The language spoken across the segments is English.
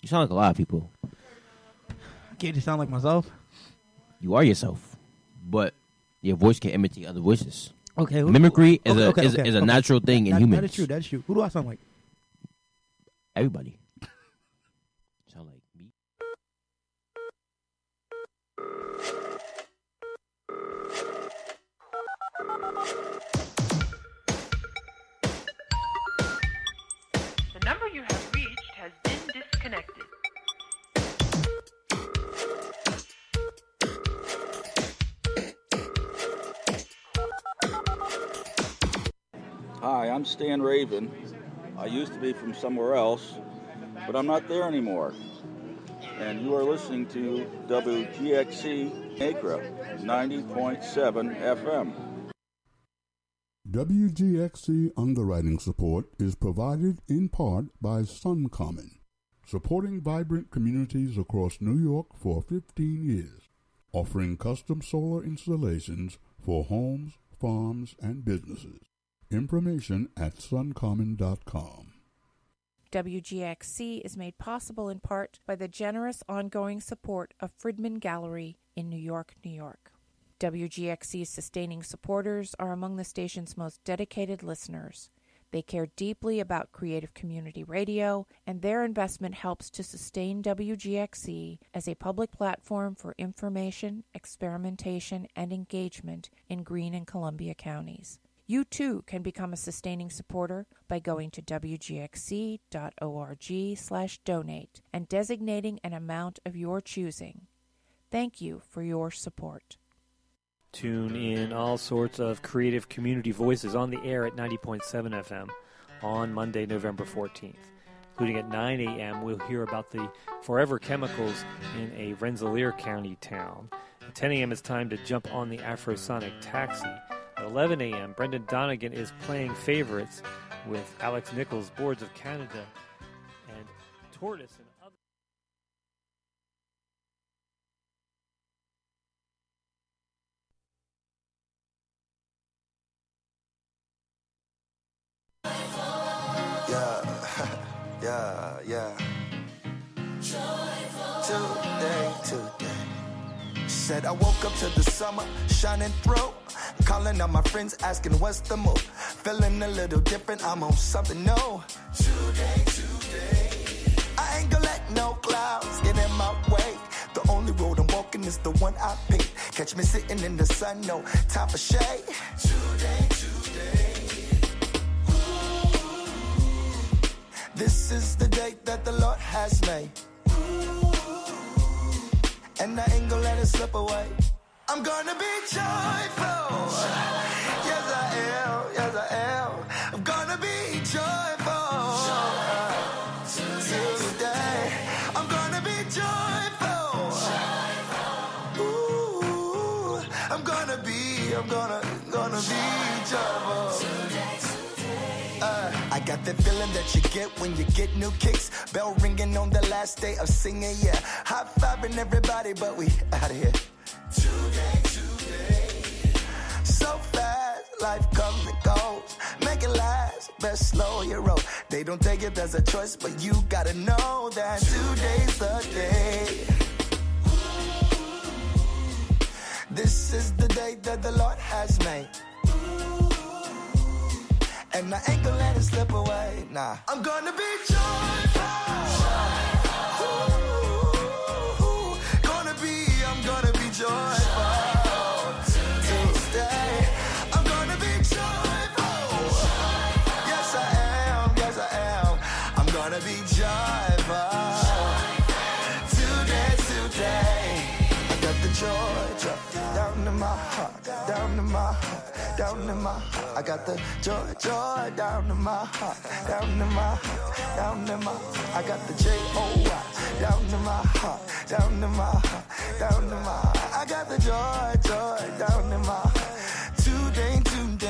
You sound like a lot of people. I can't just sound like myself. You are yourself, but your voice can imitate other voices. Okay. Mimicry is a natural thing in humans. That is true. That is true. Who do I sound like? Everybody. Sound like me. The number you have reached has been disconnected. Hi, I'm Stan Raven. I used to be from somewhere else, but I'm not there anymore. And you are listening to WGXC Acre 90.7 FM. WGXC underwriting support is provided in part by SunCommon, supporting vibrant communities across New York for 15 years, offering custom solar installations for homes, farms, and businesses. Information at suncommon.com. WGXC is made possible in part by the generous ongoing support of Friedman Gallery in New York, New York. WGXC's sustaining supporters are among the station's most dedicated listeners. They care deeply about creative community radio, and their investment helps to sustain WGXC as a public platform for information, experimentation, and engagement in Greene and Columbia counties. You too can become a sustaining supporter by going to wgxc.org/donate and designating an amount of your choosing. Thank you for your support. Tune in all sorts of creative community voices on the air at 90.7 FM on Monday, November 14th. Including at 9 a.m., we'll hear about the forever chemicals in a Rensselaer County town. At 10 a.m., it's time to jump on the Afrosonic Taxi. At 11 a.m., Brendan Donegan is playing favorites with Alex Nichols, Boards of Canada, and Tortoise and others. Yeah. Today. Said I woke up to the summer shining through. Calling on my friends asking what's the move. Feeling a little different, I'm on something new. Today. I ain't gonna let no clouds get in my way. The only road I'm walking is the one I picked. Catch me sitting in the sun, no time for shade. Today. This is the day that the Lord has made. And I ain't gonna let it slip away. I'm gonna be joyful. Yes, I am. I'm gonna be joyful. Today, I'm gonna be joyful. Ooh, I'm gonna be joyful. I got that feeling that you get when you get new kicks. Bell ringing on the last day of singing, yeah. High-fiving everybody, but we out of here. Today. So fast, life comes and goes. Make it last, best slow your roll. They don't take it as a choice, but you gotta know that today's the day. This is the day that the Lord has made. And I ain't gonna let it slip away, nah. I'm gonna be joyful. I'm gonna be joyful. Tuesday, I'm gonna be joyful. Yes, I am. I'm gonna be joyful. Today. I got the joy down in my heart, down in my heart. I got the joy down in my heart, down in my heart. I got the J-O-Y down in my heart, down in my heart. I got the joy down in my heart. Today.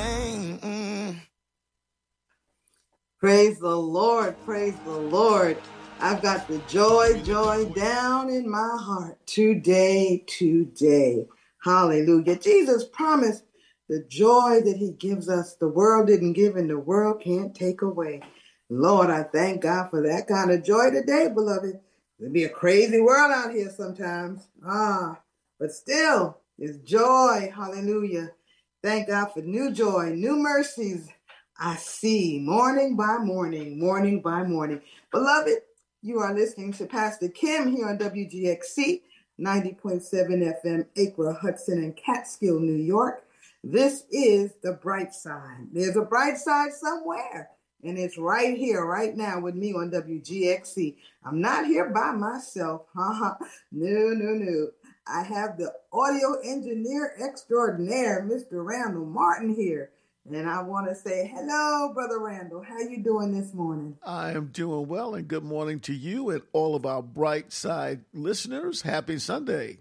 Praise the Lord. I've got the joy down in my heart today. Hallelujah. Jesus promised the joy that he gives us, the world didn't give and the world can't take away. Lord, I thank God for that kind of joy today, beloved. It'd be a crazy world out here sometimes. But still, there's joy. Hallelujah. Thank God for new joy, new mercies I see morning by morning, morning by morning. Beloved, you are listening to Pastor Kim here on WGXC 90.7 FM, Acre, Hudson, and Catskill, New York. This is The Bright Side. There's a bright side somewhere, and it's right here, right now with me on WGXC. I'm not here by myself. No. I have the audio engineer extraordinaire, Mr. Randall Martin here. And I want to say hello, Brother Randall. How you doing this morning? I am doing well, and good morning to you and all of our Bright Side listeners. Happy Sunday.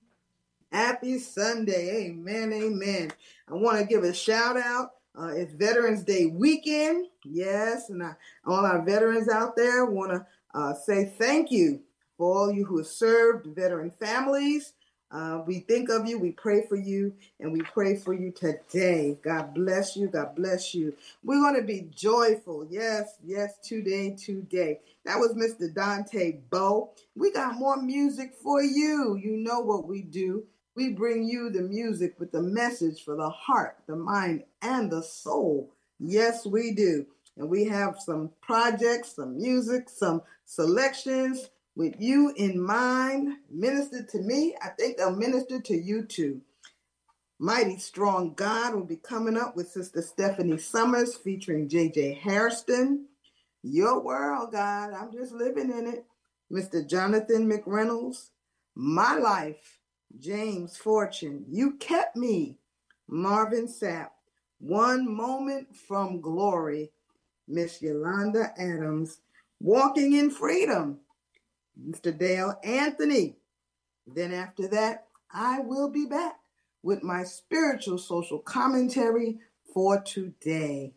Happy Sunday. Amen, amen. I want to give a shout out. It's Veterans Day weekend. Yes, and all our veterans out there want to say thank you for all you who have served, veteran families. We think of you, we pray for you, and we pray for you today. God bless you. God bless you. We're going to be joyful. Yes, today. That was Mr. Dante Bowe. We got more music for you. You know what we do. We bring you the music with the message for the heart, the mind, and the soul. Yes, we do. And we have some projects, some music, some selections with you in mind. Minister to me. I think they'll minister to you too. Mighty Strong God will be coming up with Sister Stephanie Summers featuring J.J. Hairston. Your world, God. I'm just living in it. Mr. Jonathan McReynolds. My Life. James Fortune. You Kept Me. Marvin Sapp. One Moment from Glory. Miss Yolanda Adams. Walking in Freedom. Mr. Dale Anthony. Then after that, I will be back with my spiritual social commentary for today.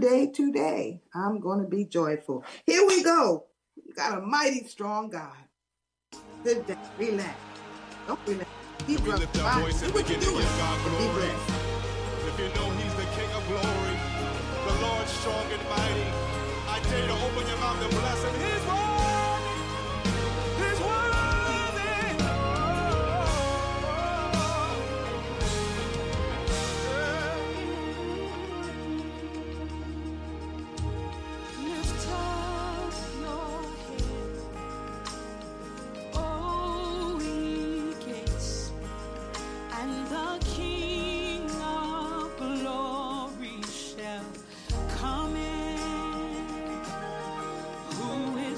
Today, I'm going to be joyful. Here we go. We got a mighty strong God. Sit down, relax. Don't relax. Keep we lift our voice and begin to give God glory. If you know He's the King of glory, the Lord strong and mighty, I tell you to open your mouth and bless Him. He's worthy. He's worthy. Lift up your head, O ye gates, and the King of glory shall come in. Who is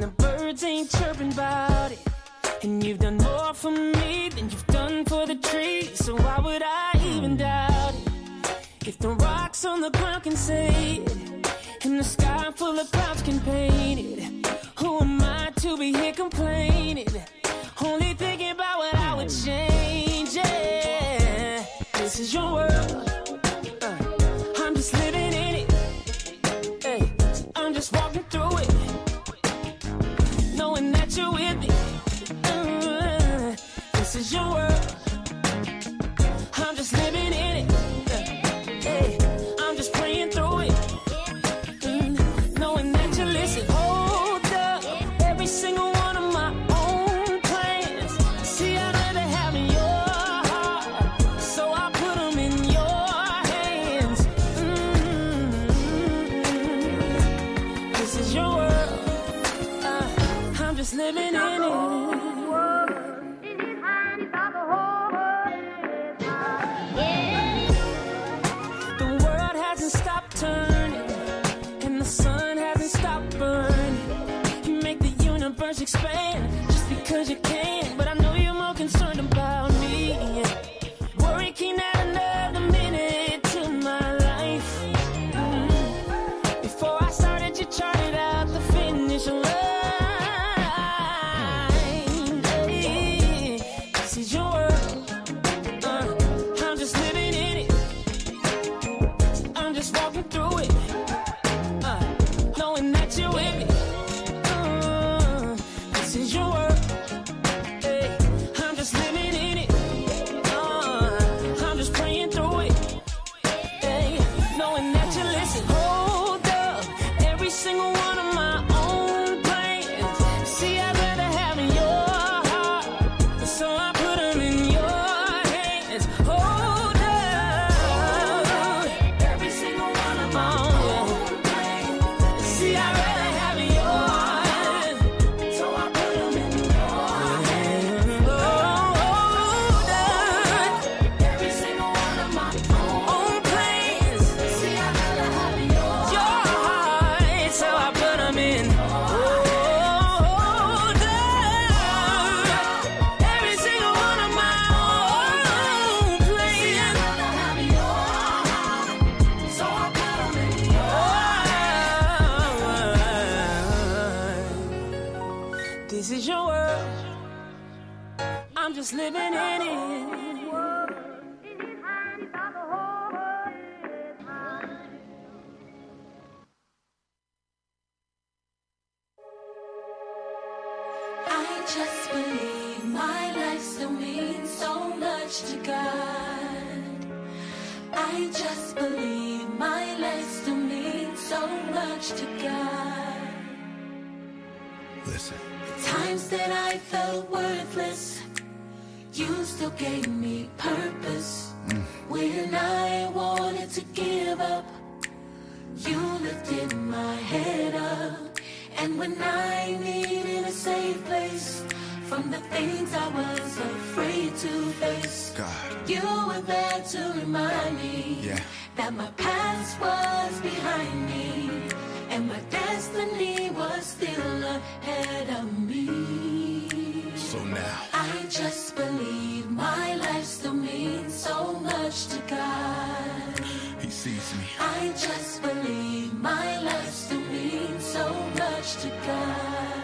and the birds ain't chirping about it. And you've done more for me than you've done for the trees. So why would I even doubt it? If the rocks on the ground can say it, and the sky full of clouds can paint it, who am I to be here complaining? Only thinking about what I would change, yeah. This is your world, I'm just living in it, hey. I'm just walking through it, knowing that you're with me. This is your world, I'm just living in it, hey. I'm just praying through it, knowing that you listen. Hold up, every single one of my own plans. See, I'd rather have your heart, so I put them in your hands. This is your world, I'm just living in it. The world hasn't stopped turning, and the sun hasn't stopped burning. You make the universe expand just because you can, but I know you're more concerned about me. Worry can add another minute to my life. Before I started, you charted out the finish line. Hey, this is your world, I'm just living in it. I'm just walking through it, knowing that you're with me. This is your world, hey. I'm just living in it, I'm just praying through it, hey. Knowing that you listen. Hold up, every single one of my own plans. See, I'd rather have your heart, so I put them in your hands. Hold up, every single one of my own plans. See, I'd rather have yours, so I put them in your hands. Hold up, every single one of my own plans. See, I'd rather have your heart, so I put them in. Hold up, every single one of my own plans. So I put them in yours. This is your world, I'm just living in it. I just believe my life still means so much to God. I just believe my life still means so much to God. Listen. The times that I felt worthless, you still gave me purpose. When I wanted to give up, you lifted my head up. And when I needed a safe place from the things I was afraid to face, God, you were there to remind me that my past was behind me and my destiny was still ahead of me. So now I just believe my life still means so much to God. He sees me. I just believe my life still means so much to God.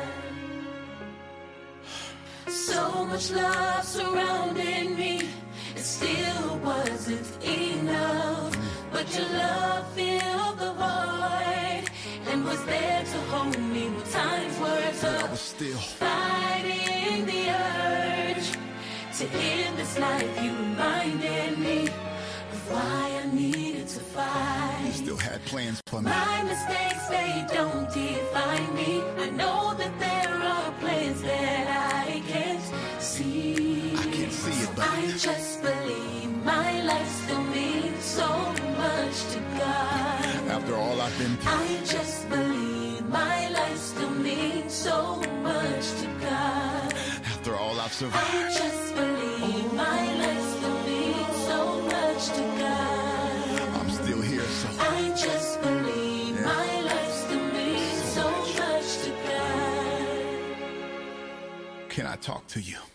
So much love surrounding me, it still wasn't enough. But your love filled the void and was there to hold me when times were tough. I was still fighting the urge to end this life. You reminded me of why I needed to fight. You still had plans for me. My mistakes, they don't define me. I know that there are plans that I can't see. I can't see it, but I just believe my life still means so much to God. After all I've been through, I just believe my life still means so much to God. after all I've survived, I just believe my life still means so much to God. I'm still here, so I just believe my life still means so much to God. talk to you.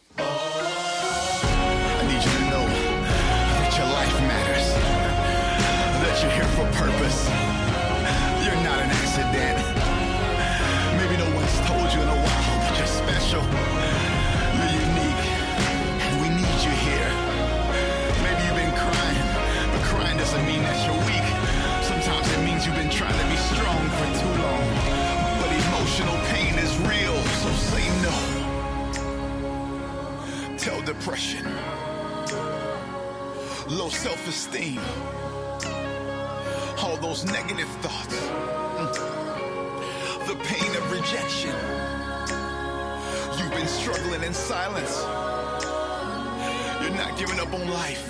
I need you to know that your life matters, that you're here for purpose. You're not an accident. Maybe no one's told you in a while that you're special, you're unique, and we need you here. Maybe you've been crying, but crying doesn't mean that you're weak. Sometimes it means you've been trying to be strong for too long. But emotional pain is real, so say no. Tell depression, low self-esteem, all those negative thoughts, the pain of rejection. You've been struggling in silence. You're not giving up on life,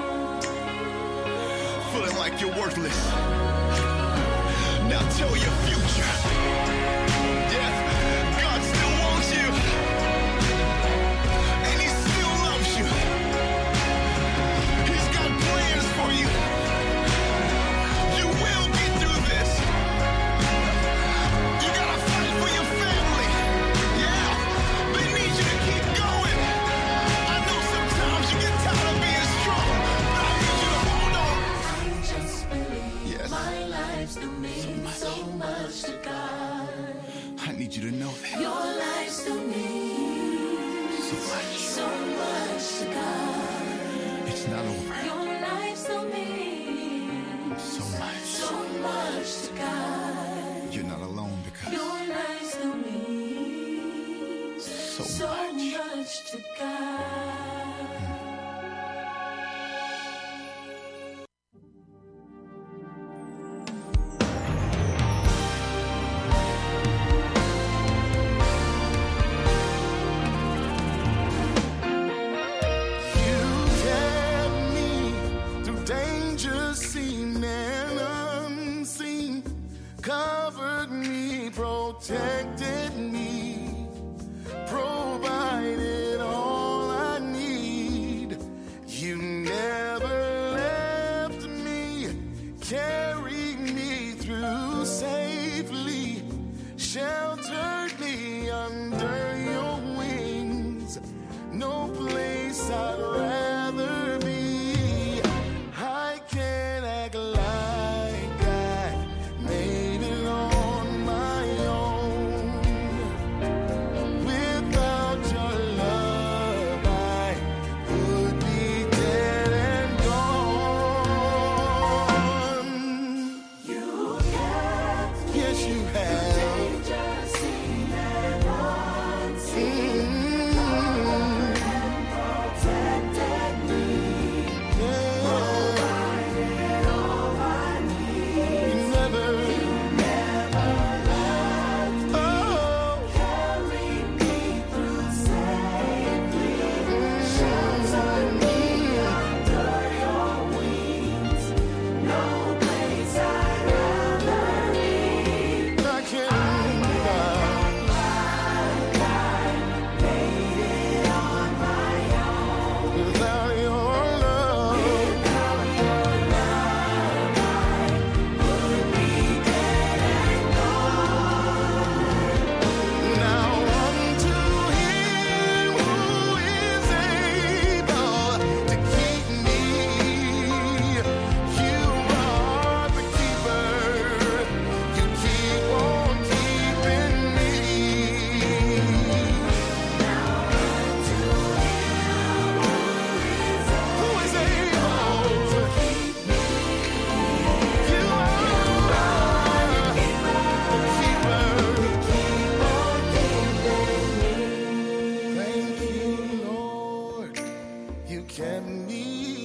feeling like you're worthless. Now tell your future, yeah, God still wants you, and He still loves you. He's got plans for you. You will get through this. You gotta fight for your family. Yeah, they need you to keep going. I know sometimes you get tired of being strong, but I need you to hold on. I just believe Yes. my life still means so much to God. I need you to know that. Your life still means so much to God. It's not over. Your life still means So much. so much to God. You're not alone because Your life still means So much to God. You kept me through danger seen and unseen, covered me, protected me, provided all I need. You never left me, carried me through safely, sheltered me under your wings. No place I'd rather be. I can't act like I made it on my own. Without your love, I would be dead and gone. You kept Yes, you have. danger seen and unseen. Protected me, provided all I need. You never left, carried me through safely, sheltered me under your wings. No place I'd rather be. I can't Made it on my own. without your love. Without your love, I would be dead and gone. Now unto Him who is able to keep me. You are the keeper. You keep on keeping me. Who is able to keep me? You are the keeper. Thank you, Lord, you kept me.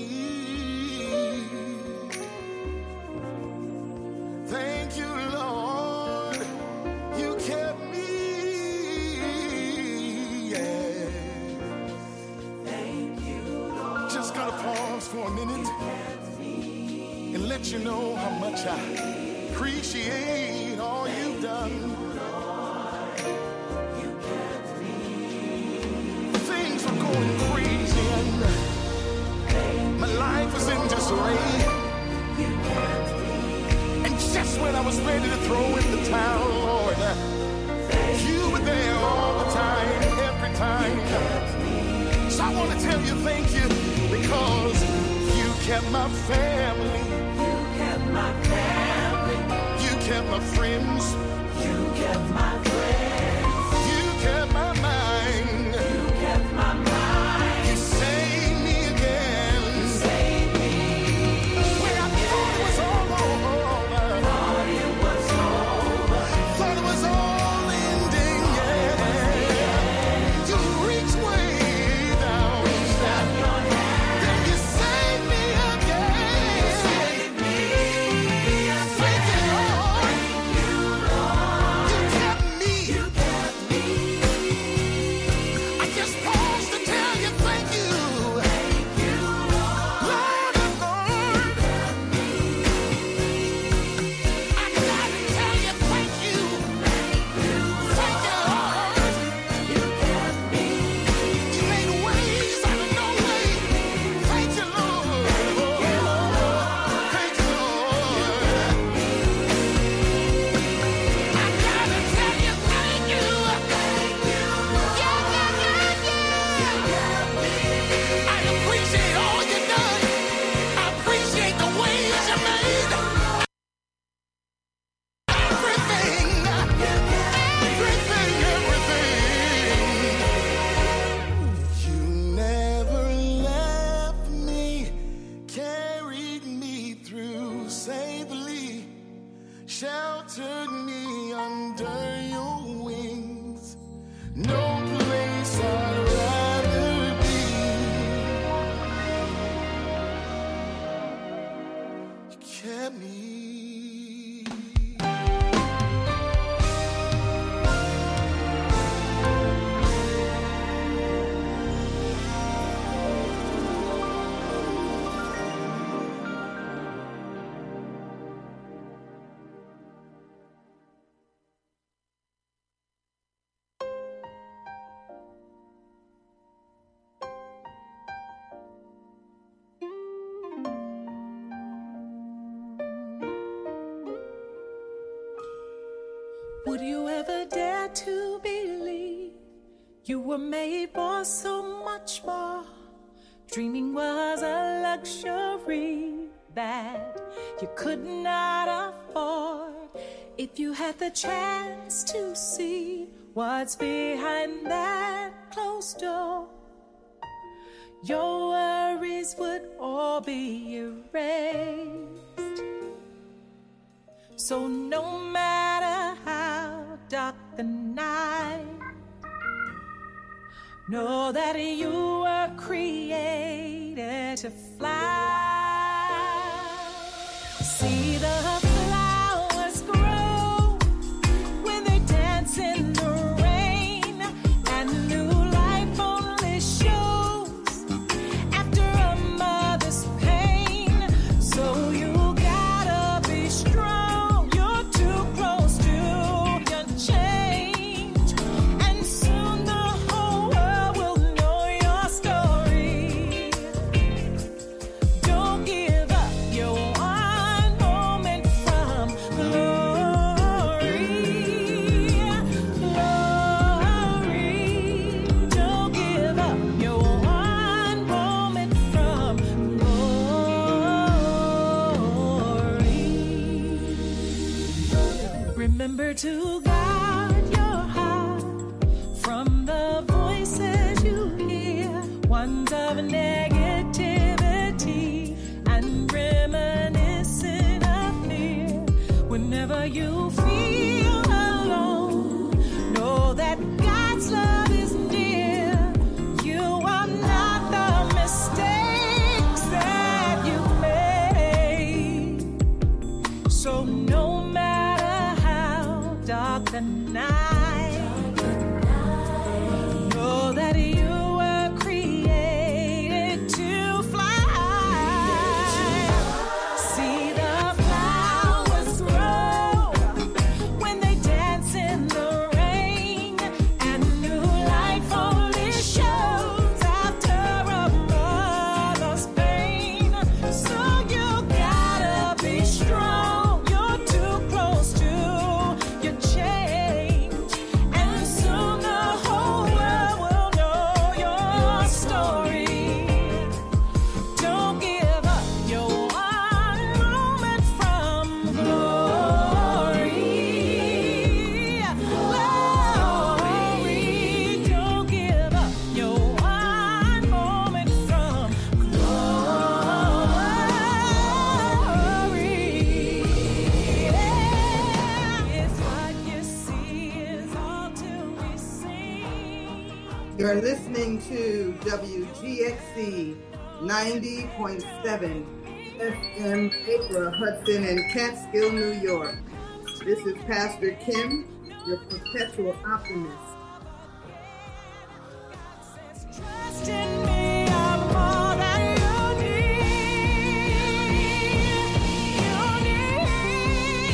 Thank you, Lord, you kept me. Yeah. Just gotta pause for a minute and let you know how much I appreciate all you've done. Things were going crazy and my life was in disarray. And just when I was ready to throw in the towel, Lord, you were there all the time, every time. So I want to tell you thank you because you kept my family. You kept my family. You kept my friends. You kept my friends. You kept my mind. You kept my mind. You saved me again. You saved me. When I thought it was all over. Thought it was over. Thought it was all ending, yeah. You reached way down. Reached out your hand. Then you saved me again. You saved me. Thank you, Lord. You kept me. You kept me. I just paused to tell you thank you. Thank you, Lord. Lord, Lord. I gotta tell you thank you. Thank you, Lord. You kept me. You made ways out of no way. Thank you, Lord. Thank you, Lord. I gotta tell you thank you. I appreciate all you done. I appreciate the ways you made. Everything. You never left me, carried me through safely, sheltered me under your wings. No place I'd rather be. You kept me. Would you ever dare to believe you were made for so much more? Dreaming was a luxury that you could not afford. If you had the chance to see what's behind that closed door, your worries would all be erased. So no matter how dark the night, know that you were created to fly. See the flowers grow when they dance in the rain, and new life only shows after a mother's pain. So you gotta be strong. You're too close to your change, and soon the whole world will know your story. Don't give up your one moment from glory. Glory. Don't give up your one moment from glory. Remember to guard your heart from the voices you hear, ones of negativity and reminiscent of fear. Whenever you feel alone, know that God's love is near. You are not the mistakes that you made. So no matter how dark the night, know that you were created to fly. See the flowers grow when they dance in the rain, and new life only shows after a mother's pain. So you gotta be strong. You're too close to your change, You're listening to WGXC 90.7 FM, Acre, Hudson, and Catskill, New York. This is Pastor Kim, your perpetual optimist. Trust in me, I'm more than you need. You need.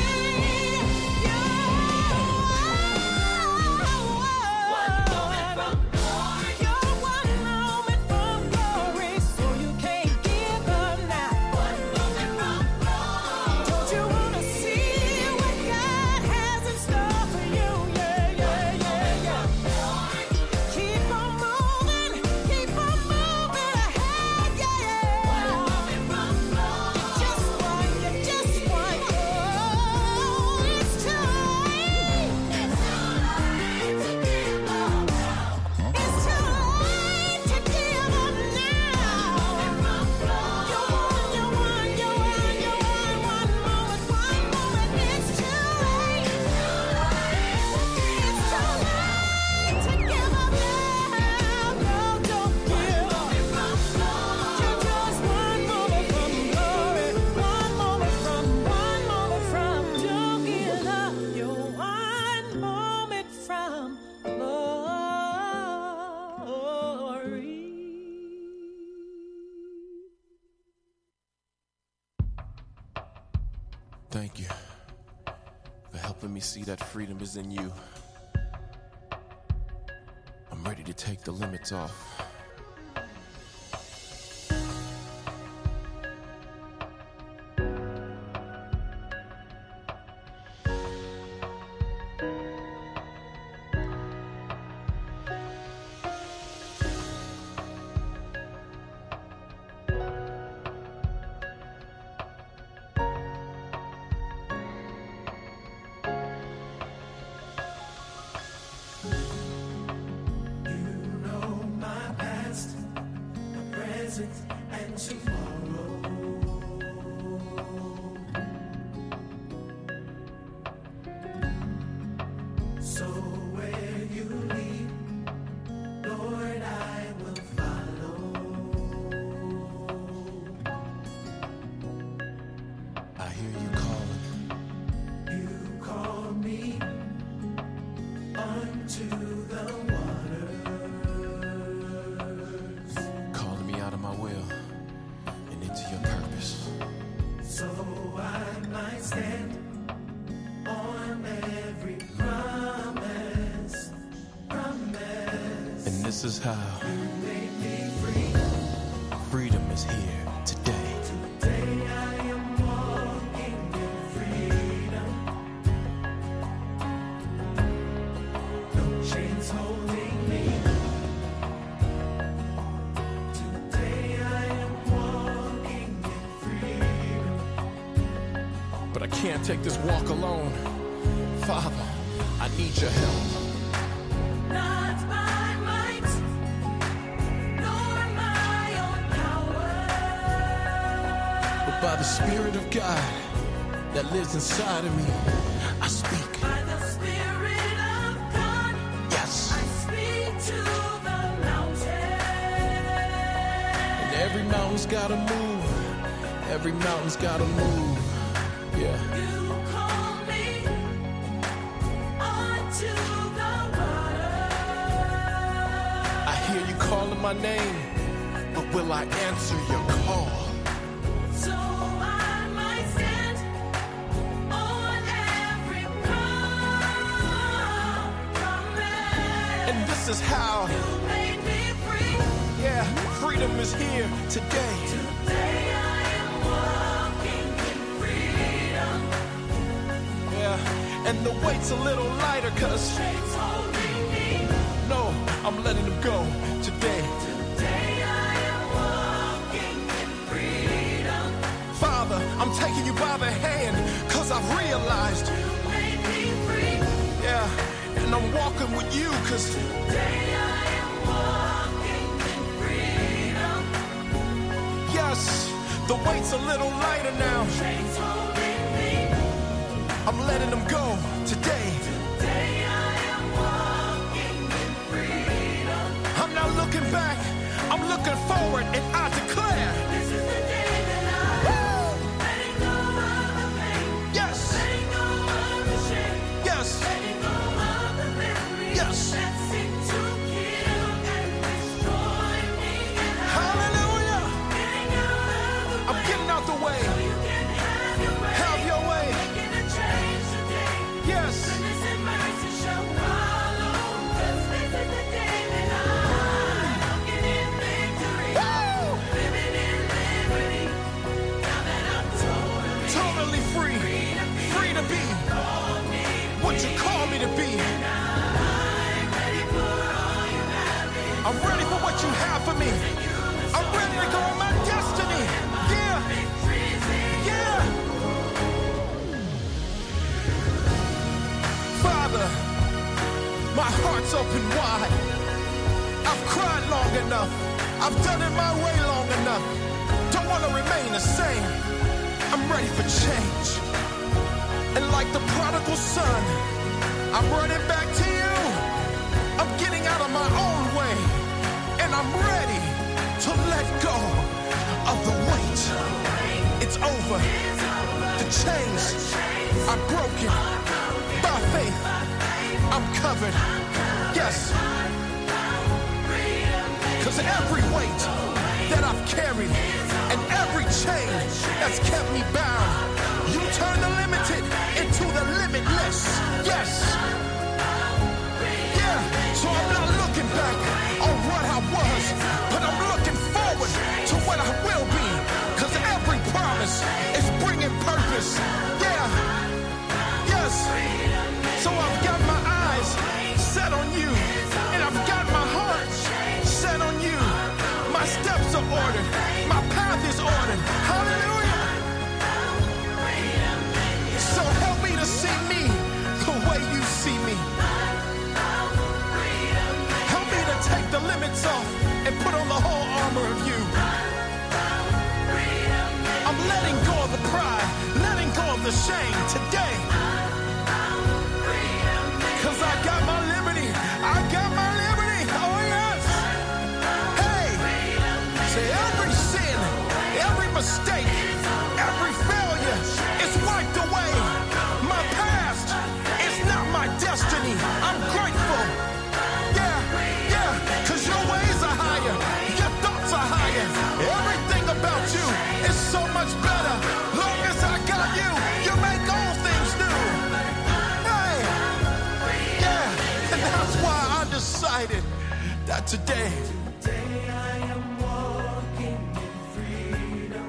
One moment from glory. You're one moment from glory, so you can't give up now. One moment from glory. Don't you wanna see what God has in store for you? Yeah, yeah, yeah, yeah. Keep on moving ahead, yeah. One moment from glory. You just want, oh, it's too late. It's too late to give up now. It's too late to give up now. One moment from glory. You won, one moment, it's too late. It's too late to give up now. No, don't give up. You're just one moment from glory. One moment from, don't give up. You're one moment from glory. Thank you for helping me see that freedom is in you. I'm ready to take the limits off. My past, my present, and tomorrow. So where you lead, Lord, I will follow. I hear you calling. You call me unto the waters, Calling me out of my will and into your purpose. so I might stand on every promise. And this is how You made me free. freedom is here today. Today I am walking in freedom. No chains holding me. Today I am walking in freedom. But I can't take this walk alone. Father, I need your help. Not by might, nor my own power, But by the Spirit of God that lives inside of me, I speak. by the Spirit of God. Yes. I speak to the mountain. And every mountain's gotta move. Every mountain's gotta move. Yeah. You call me unto the water. I hear you calling my name, but will I answer your call? So I might stand on every promise. And this is how. You made me free. Yeah, freedom is here today. Today I am walking in freedom. Yeah, and the weight's a little lighter, cause Chains holding me. no, I'm letting them go today. Today I am walking in freedom. Father, I'm taking you by the hand, cause I've realized, You made me free. yeah, and I'm walking with you, cause Today I am walking in freedom. yes, the weight's a little lighter now. Chains holding me. I'm letting them go today. Today I am walking in freedom. And I declare, This is the day that I'm letting go of the pain, yes, letting go of the shame, yes, letting go of the memories yes. that seem to kill and destroy me. And Hallelujah. getting out of the I'm getting out the way. so you can have your way. Have your way. Making a change today. Yes. Goodness and mercy shall follow. 'Cause this is the day that I'm walking in victory. Living in liberty. Now that I'm Totally free. Free to be what you call me to be. I'm ready for what you have for me. I'm ready to go in my destiny. Yeah. Yeah. Father, my heart's open wide. I've cried long enough. I've done it my way long enough. Don't want to remain the same. I'm ready for change. And like the prodigal son, I'm running back to you. I'm getting out of my own way. And I'm ready to let go of the weight. It's over. The chains are broken. By faith, I'm covered. Yes. 'Cause every weight that I've carried and every chain that's kept me bound, you turn the limited into the limitless. Yes. Yeah. So I'm not looking back on what I was, but I'm looking forward to what I will be. 'Cause every promise is bringing purpose. Yeah. Yes. So I've got my eyes set on you, and I've got my heart set on you. My steps are ordered. My path is ordered. Hallelujah. So help me to see me the way you see me. Help me to take the limits off and put on the whole armor of you. I'm letting go of the pride, letting go of the shame today. 'Cause I got my liberty. I got my liberty. Oh, yes. Hey, say every sin, every mistake, every failure is wiped away. My past is not my destiny. I'm grateful. Yeah, yeah, 'cause your ways are higher. Your thoughts are higher. Everything about you is so much better. Long as I got you, you make all things new. Hey, yeah, and that's why I decided that today I am walking in freedom.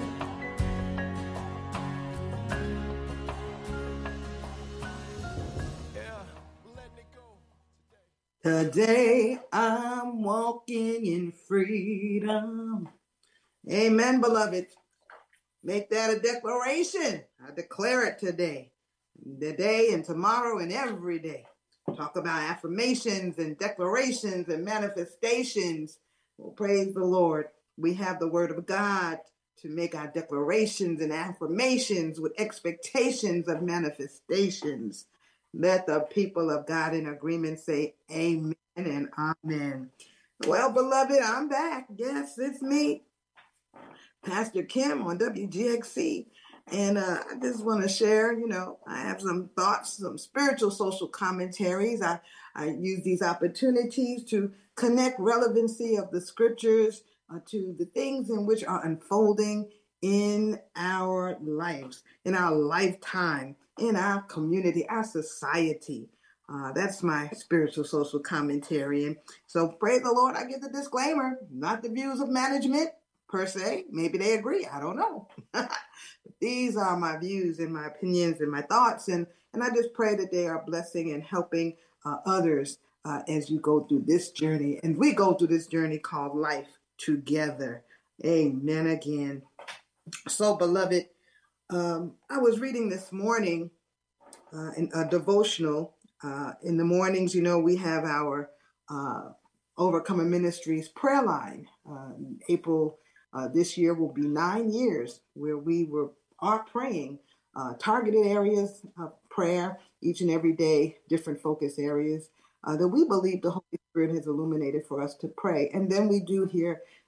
Today I'm walking in freedom. Amen, beloved. Make that a declaration. I declare it today, and tomorrow, and every day. Talk about affirmations and declarations and manifestations. Well, praise the Lord. We have the word of God to make our declarations and affirmations with expectations of manifestations. Let the people of God in agreement say amen and amen. Well, beloved, I'm back. Yes, it's me, Pastor Kim on WGXC. And I just want to share, I have some thoughts, some spiritual social commentaries. I use these opportunities to connect relevancy of the scriptures to the things in which are unfolding in our lives, in our lifetime, in our community, our society. That's my spiritual social commentary. And so praise the Lord, I give the disclaimer, not the views of management per se. Maybe they agree. I don't know. These are my views and my opinions and my thoughts. And I just pray that they are blessing and helping others as you go through this journey. And we go through this journey called life together. Amen again. So, beloved, I was reading this morning in a devotional. In the mornings, we have our Overcomer Ministries prayer line. April this year will be 9 years where we are praying targeted areas of prayer each and every day, different focus areas that we believe the Holy Spirit has illuminated for us to pray. And then we do here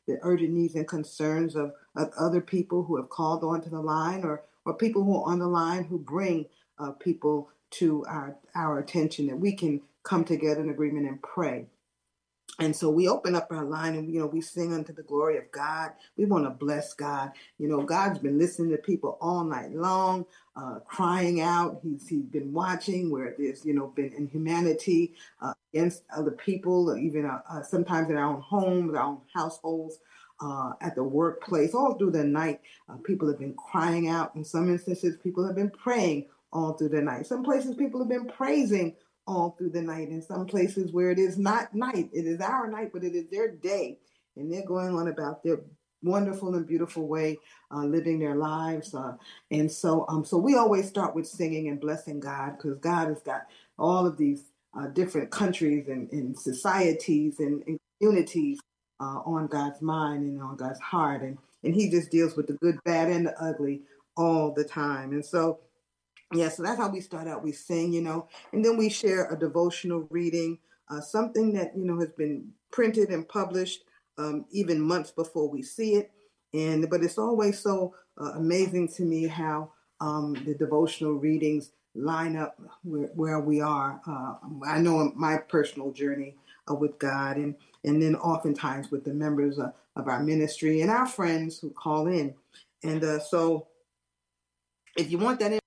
the urgent needs and concerns of other people who have called onto the line, or people who are on the line who bring people to our attention, that we can come together in agreement and pray. And so we open up our line and, we sing unto the glory of God. We want to bless God. God's been listening to people all night long, crying out. He's been watching where there's, been inhumanity against other people, even sometimes in our own homes, our own households, at the workplace, all through the night. People have been crying out. In some instances, people have been praying all through the night. Some places people have been praising all through the night. In some places where it is not night, it is our night, but it is their day. And they're going on about their wonderful and beautiful way, living their lives. And so we always start with singing and blessing God, because God has got all of these different countries and societies and communities on God's mind and on God's heart. And he just deals with the good, bad, and the ugly all the time. And so, so that's how we start out. We sing, and then we share a devotional reading, something that, has been printed and published even months before we see it. But it's always so amazing to me how the devotional readings line up where we are. I know my personal journey with God, and then oftentimes with the members of our ministry and our friends who call in. And so if you want that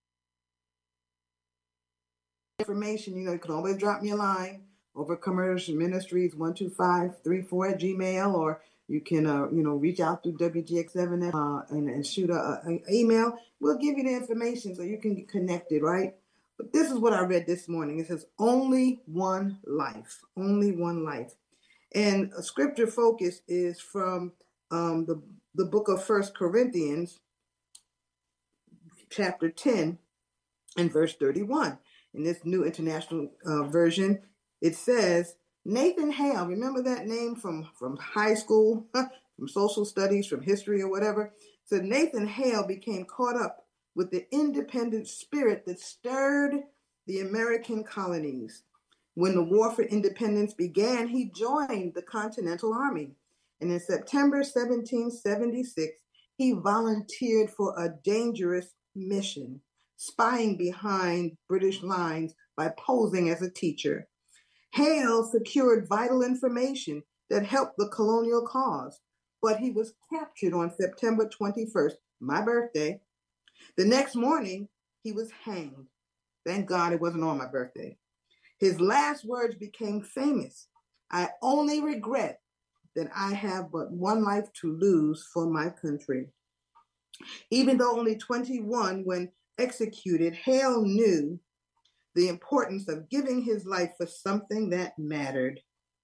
information, you can always drop me a line over Commercial Ministries 12534@gmail, or you can reach out through WGX7 and shoot an email. We'll give you the information so you can get connected, right? But this is what I read this morning. It says, only one life, only one life. And a scripture focus is from the book of 1 Corinthians, chapter 10 and verse 31. In this New International Version, it says, Nathan Hale, remember that name from high school, from social studies, from history or whatever? So Nathan Hale became caught up with the independent spirit that stirred the American colonies. When the War for Independence began, he joined the Continental Army. And in September 1776, he volunteered for a dangerous mission, spying behind British lines by posing as a teacher. Hale secured vital information that helped the colonial cause, but he was captured on September 21st, my birthday. The next morning, he was hanged. Thank God it wasn't on my birthday. His last words became famous. I only regret that I have but one life to lose for my country. Even though only 21 when executed, Hale knew the importance of giving his life for something that mattered.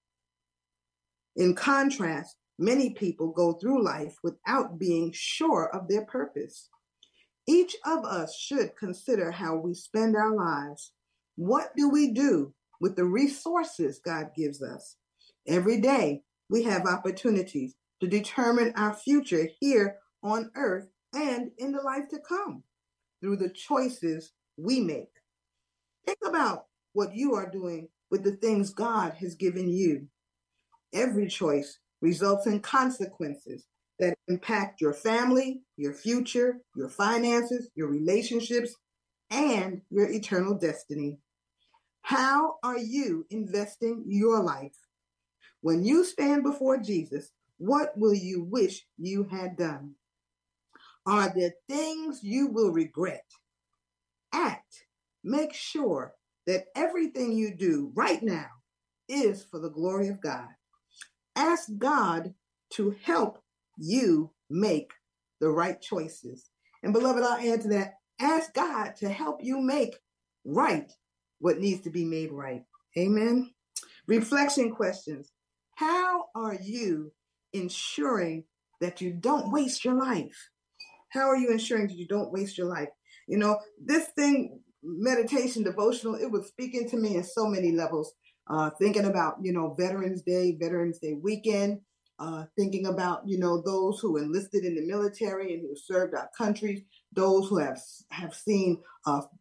In contrast, many people go through life without being sure of their purpose. Each of us should consider how we spend our lives. What do we do with the resources God gives us? Every day, we have opportunities to determine our future here on earth and in the life to come through the choices we make. Think about what you are doing with the things God has given you. Every choice results in consequences that impact your family, your future, your finances, your relationships, and your eternal destiny. How are you investing your life? When you stand before Jesus, what will you wish you had done? Are there things you will regret? Act. Make sure that everything you do right now is for the glory of God. Ask God to help you make the right choices. And beloved, I'll add to that, ask God to help you make right what needs to be made right. Amen. Reflection questions. How are you ensuring that you don't waste your life? How are you ensuring that you don't waste your life? This thing, meditation, devotional, it was speaking to me in so many levels. Thinking about, Veterans Day weekend, thinking about, those who enlisted in the military and who served our country, those who have seen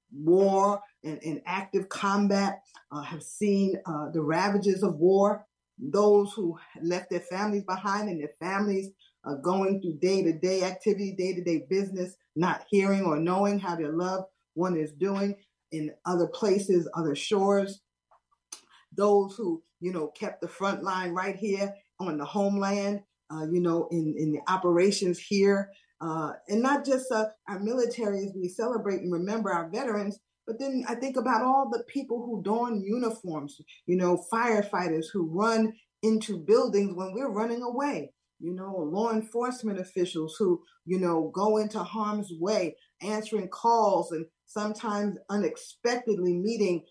war and active combat, have seen the ravages of war. those who left their families behind and their families are going through day-to-day activity, day-to-day business, not hearing or knowing how their loved one is doing in other places, other shores. Those who, kept the front line right here on the homeland, in the operations here. And not just our military as we celebrate and remember our veterans, but then I think about all the people who don uniforms, firefighters who run into buildings when we're running away, law enforcement officials who, go into harm's way, answering calls and sometimes unexpectedly meeting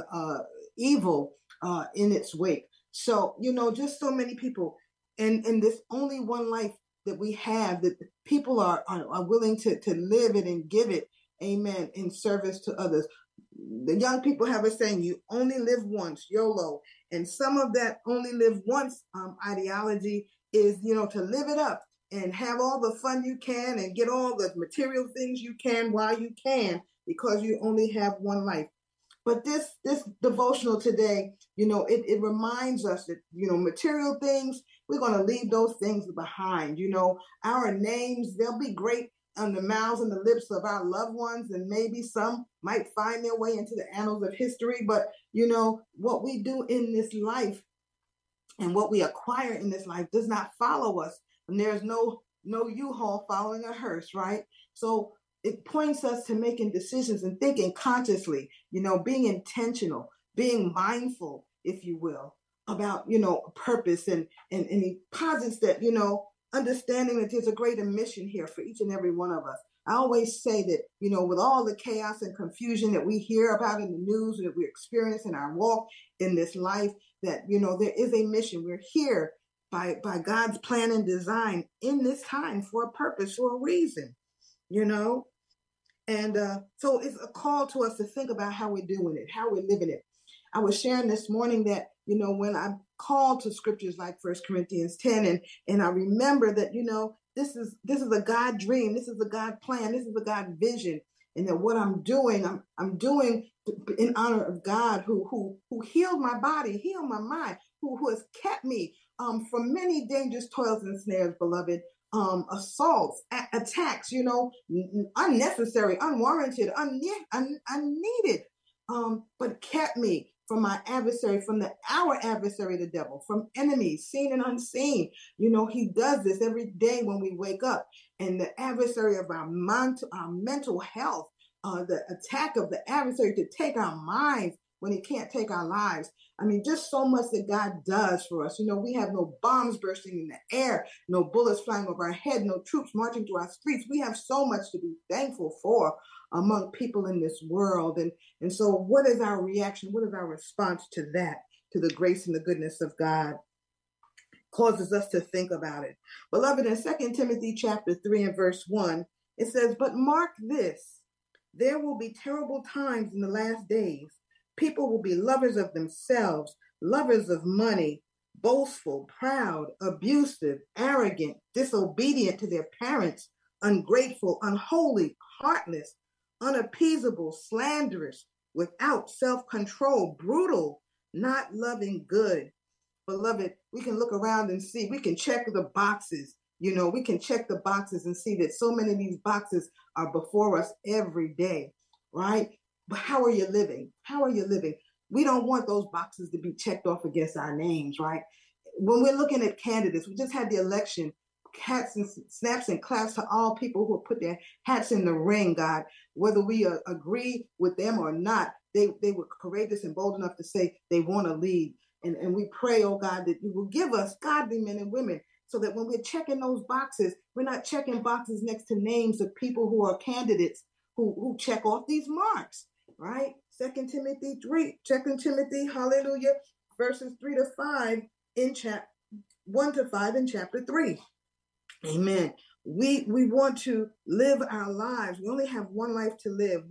evil in its wake. So, just so many people. And this only one life that we have, that people are willing to live it and give it, amen, in service to others. The young people have a saying, you only live once, YOLO. And some of that only live once ideology is, to live it up and have all the fun you can and get all the material things you can while you can, because you only have one life. But this devotional today, it reminds us that, material things, we're going to leave those things behind. Our names, they'll be great on the mouths and the lips of our loved ones, and maybe some might find their way into the annals of history. But, what we do in this life and what we acquire in this life does not follow us. And there's no U-Haul following a hearse, right? So it points us to making decisions and thinking consciously, being intentional, being mindful, if you will, about, purpose. And he posits that, understanding that there's a greater mission here for each and every one of us. I always say that, with all the chaos and confusion that we hear about in the news, that we experience in our walk in this life, that, there is a mission. We're here by God's plan and design in this time for a purpose, for a reason, And so it's a call to us to think about how we're doing it, how we're living it. I was sharing this morning that, when I'm called to scriptures like 1 Corinthians 10, and I remember that, this is a God dream. This is a God plan. This is a God vision. And that what I'm doing in honor of God who healed my body, healed my mind, who has kept me from many dangerous toils and snares, beloved. Assaults, attacks, unnecessary, unwarranted, unneeded, but kept me from my adversary, from our adversary, the devil, from enemies, seen and unseen. He does this every day when we wake up. And the adversary of our mental health, the attack of the adversary to take our minds when he can't take our lives. I mean, just so much that God does for us. We have no bombs bursting in the air, no bullets flying over our head, no troops marching through our streets. We have so much to be thankful for among people in this world. And so what is our reaction? What is our response to that, to the grace and the goodness of God? Causes us to think about it. Beloved, in 2 Timothy chapter 3 and verse 1, it says, "But mark this, there will be terrible times in the last days. People will be lovers of themselves, lovers of money, boastful, proud, abusive, arrogant, disobedient to their parents, ungrateful, unholy, heartless, unappeasable, slanderous, without self-control, brutal, not loving good." Beloved, we can look around and see, we can check the boxes. We can check the boxes and see that so many of these boxes are before us every day, right? But how are you living? How are you living? We don't want those boxes to be checked off against our names, right? When we're looking at candidates, we just had the election. Hats and snaps and claps to all people who have put their hats in the ring, God. Whether we agree with them or not, they were courageous and bold enough to say they want to lead. And we pray, oh God, that you will give us godly men and women so that when we're checking those boxes, we're not checking boxes next to names of people who are candidates who check off these marks. Right? 2 Timothy, hallelujah, verses 3 to 5 in 1 to 5 in chapter 3. Amen. We want to live our lives. We only have one life to live.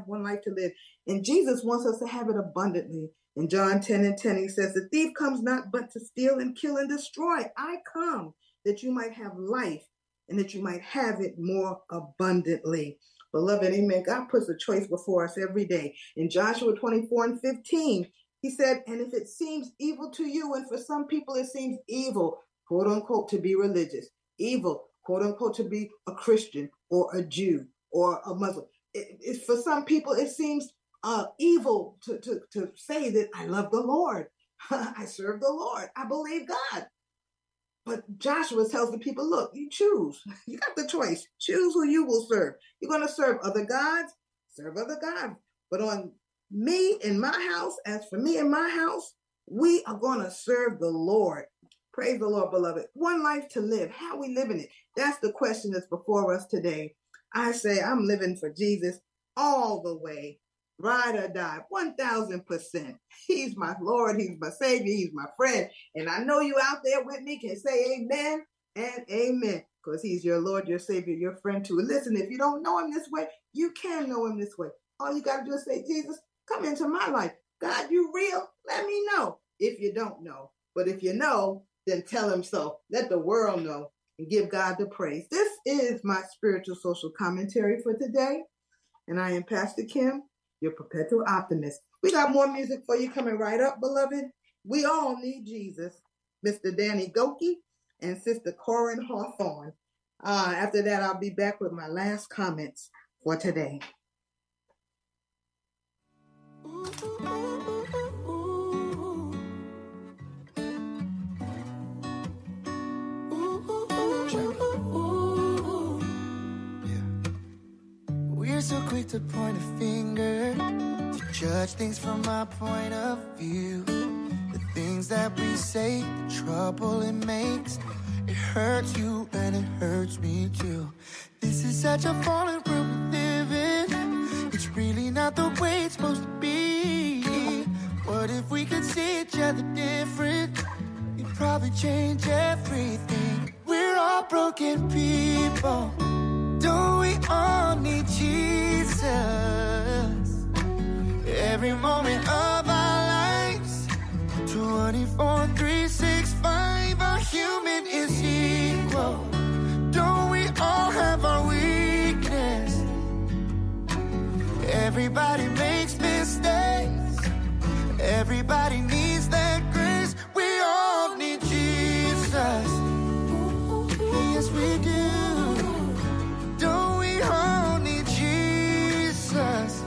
And Jesus wants us to have it abundantly. In John 10 and 10, he says, "The thief comes not but to steal and kill and destroy. I come that you might have life and that you might have it more abundantly." Beloved, amen. God puts a choice before us every day. In Joshua 24 and 15, He said, and if it seems evil to you, and for some people it seems evil, quote unquote, to be religious, evil, quote unquote, to be a Christian or a Jew or a Muslim. For some people it seems evil to say that I love the Lord. I serve the Lord. I believe God. But Joshua tells the people, look, you choose. You got the choice. Choose who you will serve. You're going to serve other gods, serve other gods. But on me and my house, as for me and my house, we are going to serve the Lord. Praise the Lord, beloved. One life to live. How we living it? That's the question that's before us today. I say I'm living for Jesus all the way. Ride or die, 1,000%. He's my Lord, he's my Savior, he's my friend. And I know you out there with me can say amen and amen, because he's your Lord, your Savior, your friend too. Listen, if you don't know him this way, you can know him this way. All you got to do is say, Jesus, come into my life. God, you real? Let me know if you don't know. But if you know, then tell him so. Let the world know and give God the praise. This is my spiritual social commentary for today. And I am Pastor Kim, your perpetual optimist. We got more music for you coming right up, beloved. We all need Jesus. Mr. Danny Goki and Sister Corin Hawthorne. After that, I'll be back with my last comments for today. We're so quick to point a finger, to judge things from our point of view. The things that we say, the trouble it makes, it hurts you and it hurts me too. This is such a fallen world we live in. It's really not the way it's supposed to be. What if we could see each other different? It'd probably change everything. We're all broken people. Don't we all need Jesus? Every moment of our lives, 24, 3, 6, 5, our human is equal. Don't we all have our weakness? Everybody makes mistakes. Everybody needs that grace. We all need Jesus. Yes, we do. Don't we all need Jesus?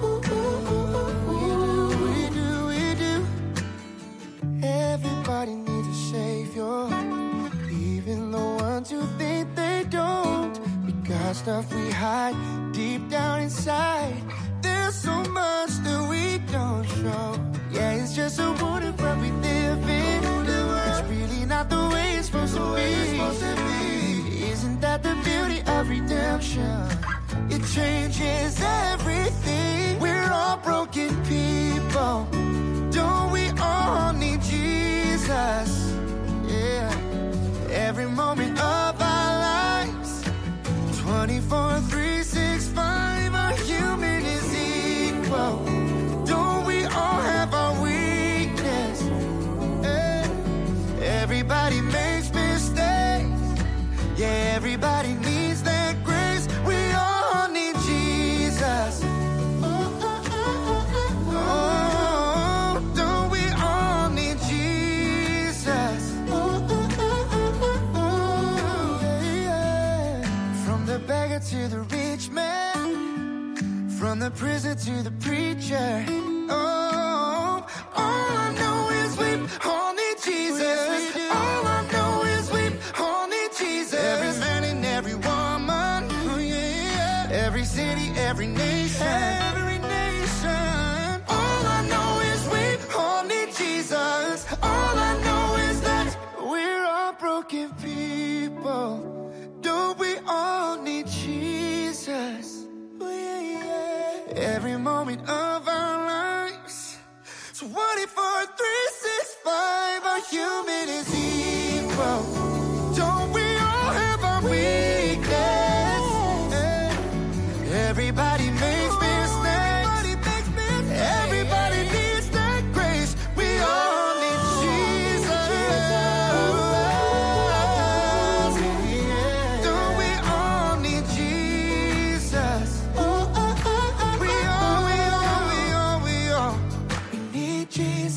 We do. Everybody needs a savior, even the ones who think they don't. We got stuff we hide deep down inside. There's so much that we don't show. Yeah, it's just a wonder what we live in. It's really not the way it's supposed to be. Isn't that the beauty of redemption? It changes everything. We're all broken people. Don't we all need Jesus? Yeah. Every moment of our lives, 24, 3, 6, 5, our human is equal. Don't we all have our weakness? Everybody makes mistakes. Yeah, everybody needs that grace. We all need Jesus. Oh, don't we all need Jesus? From the beggar to the rich man, from the prison to the preacher. Oh, all I know is we all need Jesus. All I know is we all need Jesus. Every man and every woman, oh yeah, every city, every nation, every nation. All I know is we all need Jesus. All I know is that we're all broken people. Don't we all need Jesus? Oh yeah. Every moment of our lives, 24, 3, 6, 5, our human is equal. Don't we all have our weakness? Everybody makes mistakes. Everybody needs that grace. We all need Jesus. Don't we all need Jesus? We all need Jesus.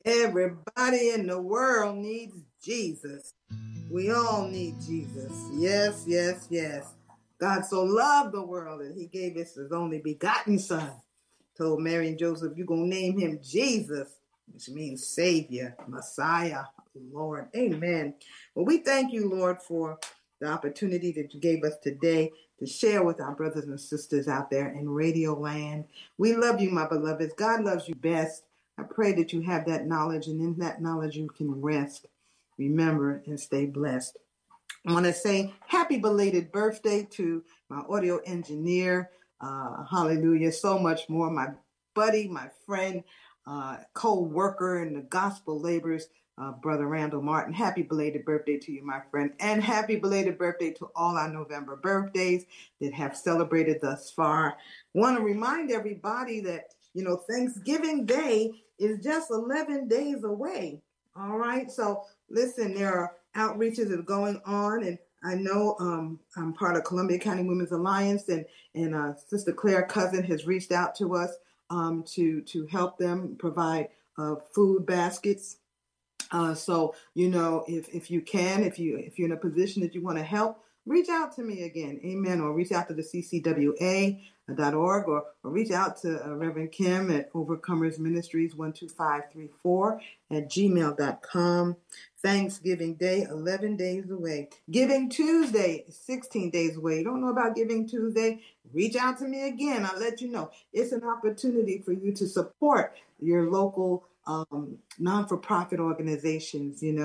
Everybody in the world needs Jesus. We all need Jesus. Yes, yes, yes. God so loved the world that he gave us his only begotten son. Told Mary and Joseph, you're going to name him Jesus, which means Savior, Messiah, Lord. Amen. Well, we thank you, Lord, for the opportunity that you gave us today to share with our brothers and sisters out there in Radio Land. We love you, my beloveds. God loves you best. I pray that you have that knowledge, and in that knowledge you can rest, remember, and stay blessed. I want to say happy belated birthday to my audio engineer. Hallelujah. So much more. My buddy, my friend, co-worker in the gospel labors, Brother Randall Martin. Happy belated birthday to you, my friend. And happy belated birthday to all our November birthdays that have celebrated thus far. Want to remind everybody that, Thanksgiving Day is just 11 days away. All right. So listen, there are outreaches that are going on, and I know I'm part of Columbia County Women's Alliance, and Sister Claire Cousin has reached out to us to help them provide food baskets. So if you can, if you're in a position that you want to help, reach out to me again, amen, or reach out to the ccwa.org, or reach out to Reverend Kim at Overcomers Ministries 12534 at gmail.com. Thanksgiving Day, 11 days away. Giving Tuesday, 16 days away. You don't know about Giving Tuesday? Reach out to me again. I'll let you know. It's an opportunity for you to support your local non-for-profit organizations, and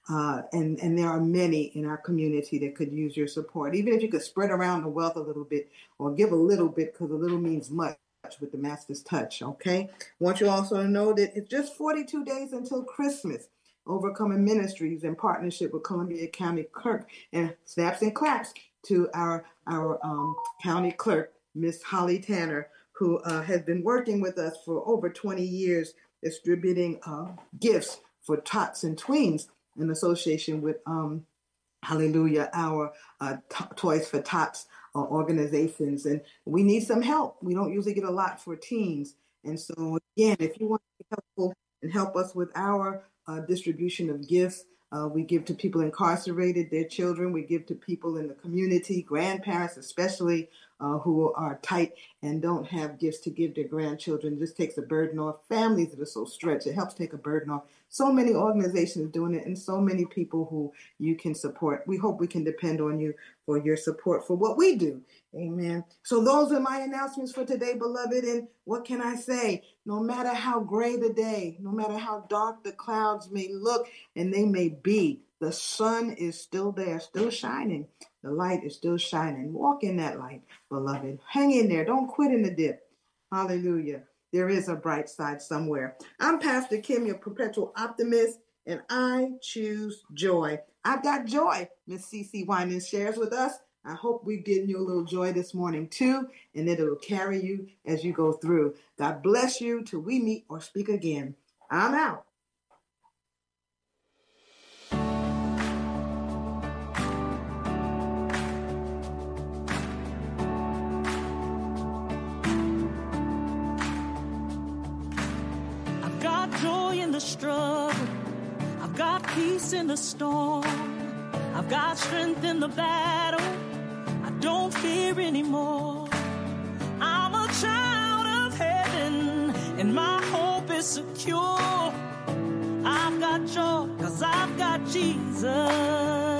there are many in our community that could use your support. Even if you could spread around the wealth a little bit, or give a little bit, because a little means much with the Master's touch, okay? I want you also to know that it's just 42 days until Christmas. Overcoming Ministries, in partnership with Columbia County Clerk, and snaps and claps to our county clerk, Miss Holly Tanner, who has been working with us for over 20 years, distributing gifts for tots and tweens in association with Hallelujah, our Toys for Tots organizations. And we need some help. We don't usually get a lot for teens. And so, again, if you want to be helpful and help us with our distribution of gifts, we give to people incarcerated, their children. We give to people in the community, grandparents especially, who are tight and don't have gifts to give their grandchildren. This takes a burden off families that are so stretched. It helps take a burden off. So many organizations doing it, and so many people who you can support. We hope we can depend on you for your support for what we do. Amen. So those are my announcements for today, beloved. And what can I say? No matter how gray the day, no matter how dark the clouds may look and they may be, the sun is still there, still shining. The light is still shining. Walk in that light, beloved. Hang in there. Don't quit in the dip. Hallelujah. There is a bright side somewhere. I'm Pastor Kim, your perpetual optimist, and I choose joy. I've got joy, Miss CeCe Winans shares with us. I hope we've given you a little joy this morning too, and that it'll carry you as you go through. God bless you till we meet or speak again. I'm out. I've got joy in the struggle. I've got peace in the storm. I've got strength in the battle. I don't fear anymore. I'm a child of heaven, and my hope is secure. I've got joy, 'cause I've got Jesus.